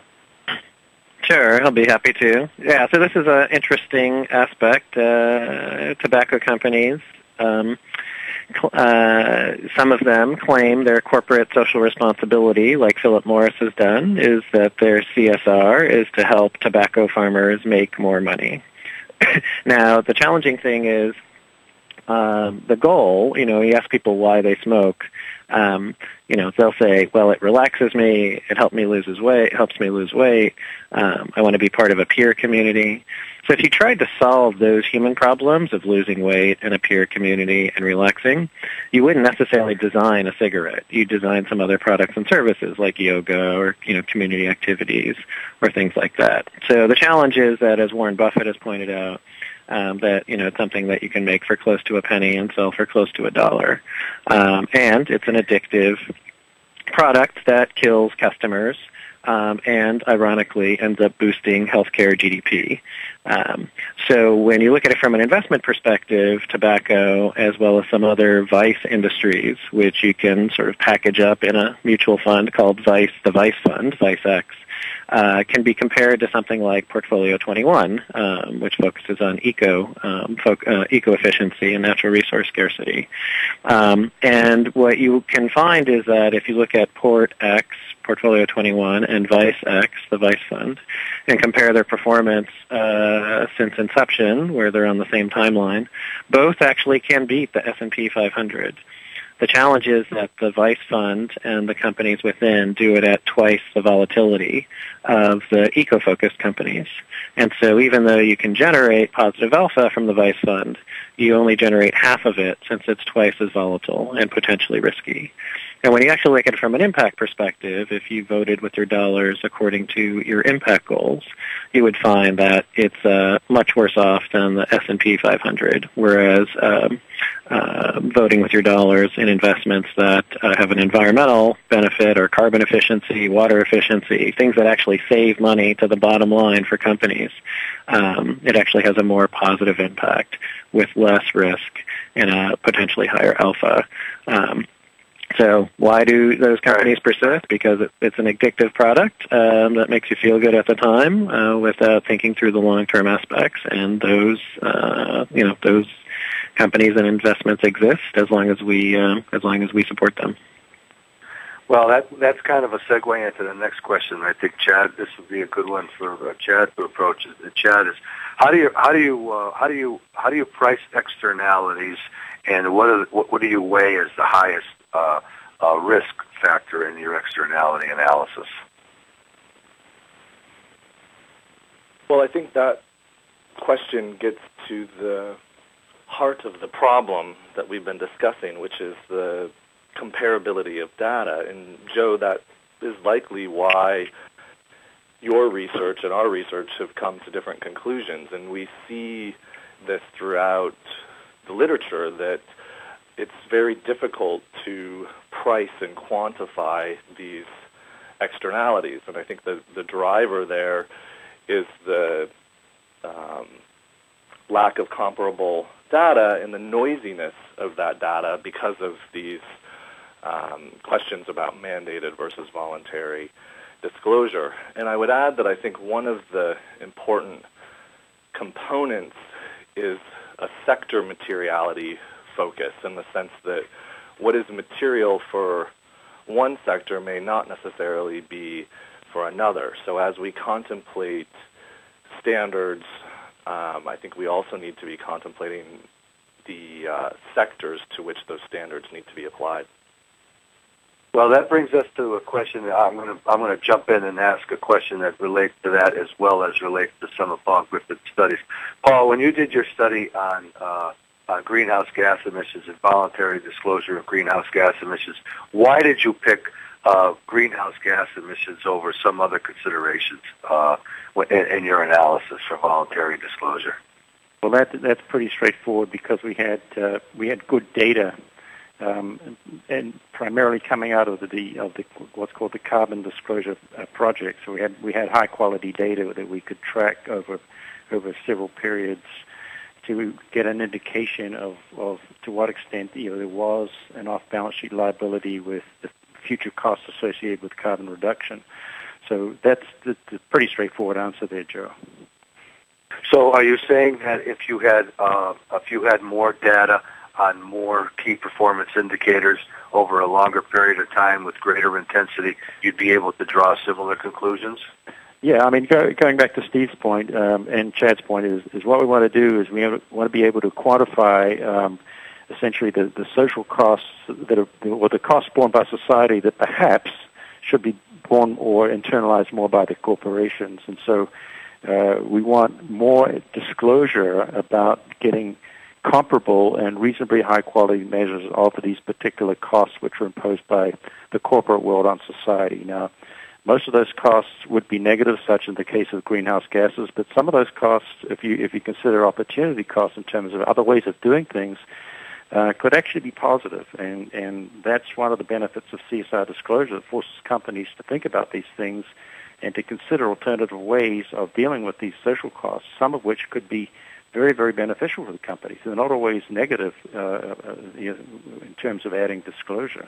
Sure, I'll be happy to. Yeah, so this is an interesting aspect. Uh, tobacco companies, um, cl- uh, some of them claim their corporate social responsibility, like Philip Morris has done, is that their C S R is to help tobacco farmers make more money. Now, the challenging thing is um, the goal, you know, you ask people why they smoke, um, you know, they'll say, well, it relaxes me, it helps me lose weight, helps me lose weight, um, I want to be part of a peer community. So if you tried to solve those human problems of losing weight and a peer community and relaxing, you wouldn't necessarily design a cigarette. You design some other products and services like yoga or, you know, community activities or things like that. So the challenge is that, as Warren Buffett has pointed out, um, that, you know, it's something that you can make for close to a penny and sell for close to a dollar. Um, and it's an addictive product that kills customers. Um, and ironically ends up boosting healthcare G D P. Um, so when you look at it from an investment perspective, tobacco, as well as some other vice industries, which you can sort of package up in a mutual fund called Vice, the Vice Fund, ViceX, uh, can be compared to something like Portfolio twenty-one, um, which focuses on eco um, fo- uh, eco efficiency and natural resource scarcity. Um, and what you can find is that if you look at PortX, Portfolio twenty-one, and ViceX, the Vice Fund, and compare their performance uh, since inception, where they're on the same timeline, both actually can beat the S and P five hundred. The challenge is that the Vice Fund and the companies within do it at twice the volatility of the eco-focused companies. And so even though you can generate positive alpha from the Vice Fund, you only generate half of it since it's twice as volatile and potentially risky. And when you actually look at it from an impact perspective, if you voted with your dollars according to your impact goals, you would find that it's uh, much worse off than the S and P five hundred, whereas um, uh, voting with your dollars in investments that uh, have an environmental benefit or carbon efficiency, water efficiency, things that actually save money to the bottom line for companies, um, it actually has a more positive impact with less risk and a potentially higher alpha. Um, So why do those companies persist? Because it, it's an addictive product um, that makes you feel good at the time uh, without thinking through the long-term aspects. And those, uh, you know, those companies and investments exist as long as we, uh, as long as we support them. Well, that that's kind of a segue into the next question. I think Chad, this would be a good one for uh, Chad to approach. Chad is how do you how do you uh, how do you how do you price externalities, and what are, what, what do you weigh as the highest Uh, uh, risk factor in your externality analysis? Well, I think that question gets to the heart of the problem that we've been discussing, which is the comparability of data. And Joe, that is likely why your research and our research have come to different conclusions. And we see this throughout the literature that it's very difficult to price and quantify these externalities. And I think the, the driver there is the um, lack of comparable data and the noisiness of that data because of these um, questions about mandated versus voluntary disclosure. And I would add that I think one of the important components is a sector materiality focus, in the sense that what is material for one sector may not necessarily be for another. So as we contemplate standards, um, I think we also need to be contemplating the uh, sectors to which those standards need to be applied. Well, that brings us to a question. I'm going to I'm going to jump in and ask a question that relates to that as well as relates to some of Paul Griffin's studies. Paul, when you did your study on uh, on greenhouse gas emissions and voluntary disclosure of greenhouse gas emissions. Why did you pick uh, greenhouse gas emissions over some other considerations uh, in, in your analysis for voluntary disclosure? Well, that that's pretty straightforward because we had uh, we had good data, um, and primarily coming out of the, the of the what's called the Carbon Disclosure uh, Project. So we had we had high quality data that we could track over over several periods to get an indication of, of to what extent you know there was an off-balance sheet liability with the future costs associated with carbon reduction. So that's the, the pretty straightforward answer there, Joe. So are you saying that if you had uh, if you had more data on more key performance indicators over a longer period of time with greater intensity, you'd be able to draw similar conclusions? Yeah, I mean, go, going back to Steve's point um, and Chad's point is, is what we want to do is we want to be able to quantify um, essentially the, the social costs that are, or the costs borne by society that perhaps should be borne or internalized more by the corporations. And so uh, we want more disclosure about getting comparable and reasonably high-quality measures of these particular costs which are imposed by the corporate world on society. Now, most of those costs would be negative, such in the case of greenhouse gases, but some of those costs, if you if you consider opportunity costs in terms of other ways of doing things, uh, could actually be positive. And, and that's one of the benefits of C S R disclosure. It forces companies to think about these things and to consider alternative ways of dealing with these social costs, some of which could be very, very beneficial for the companies. They're not always negative uh, uh, you know, in terms of adding disclosure.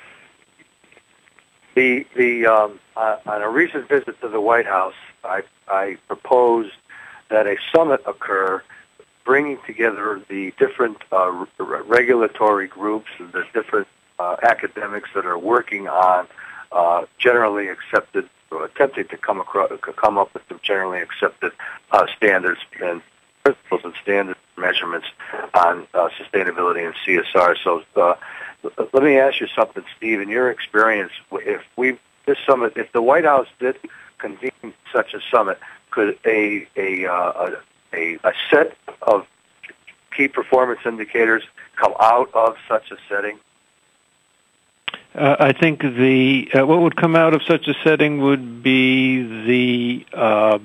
The the um, uh, on a recent visit to the White House, I I proposed that a summit occur, bringing together the different uh, regulatory groups and the different uh, academics that are working on uh, generally accepted, or attempting to come across, come up with some generally accepted uh, standards and principles and standard measurements on uh, sustainability and C S R. So. Uh, Let me ask you something, Steve. In your experience, if we this summit, if the White House did convene such a summit, could a a uh, a, a set of key performance indicators come out of such a setting? Uh, I think the uh, what would come out of such a setting would be the uh,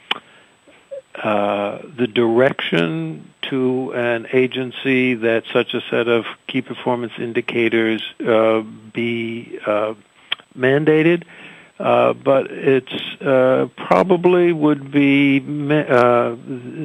uh, the direction to an agency that such a set of key performance indicators uh, be uh, mandated, uh, but it's uh, probably would be ma- uh,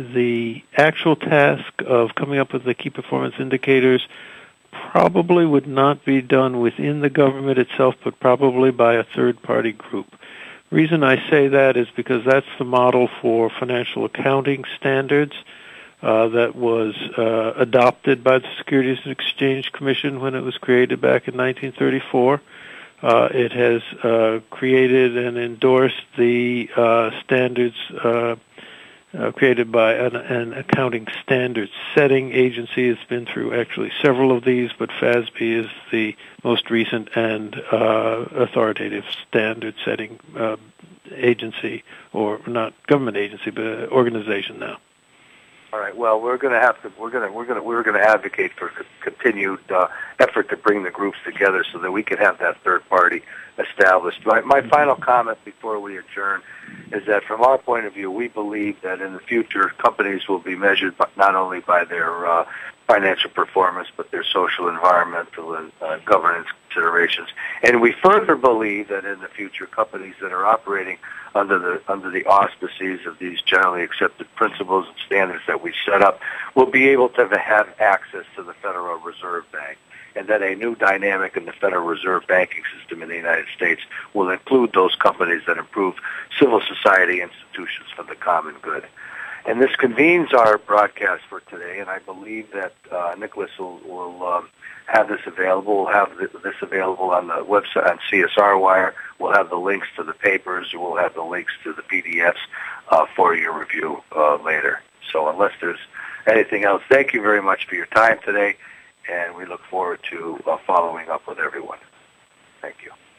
the actual task of coming up with the key performance indicators probably would not be done within the government itself, but probably by a third-party group. The reason I say that is because that's the model for financial accounting standards uh, that was uh, adopted by the Securities and Exchange Commission when it was created back in nineteen thirty-four. Uh, it has uh, created and endorsed the uh, standards uh, uh, created by an, an accounting standards setting agency. It's been through actually several of these, but F A S B is the most recent and uh, authoritative standard setting uh, agency, or not government agency, but organization now. All right. Well, we're going to have to. We're going to. We're going to. We're going to advocate for c- continued uh, effort to bring the groups together so that we can have that third party established. My, my final comment before we adjourn is that, from our point of view, we believe that in the future companies will be measured by, not only by their uh, financial performance, but their social, environmental, and uh, governance considerations. And we further believe that in the future, companies that are operating under the under the auspices of these generally accepted principles and standards that we set up will be able to have access to the Federal Reserve Bank, and that a new dynamic in the Federal Reserve banking system in the United States will include those companies that improve civil society institutions for the common good. And this convenes our broadcast for today, and I believe that uh, Nicholas will, will um, have this available. We'll have this available on the website, on C S R Wire. We'll have the links to the papers. We'll have the links to the P D Fs uh, for your review uh, later. So unless there's anything else, thank you very much for your time today, and we look forward to uh, following up with everyone. Thank you.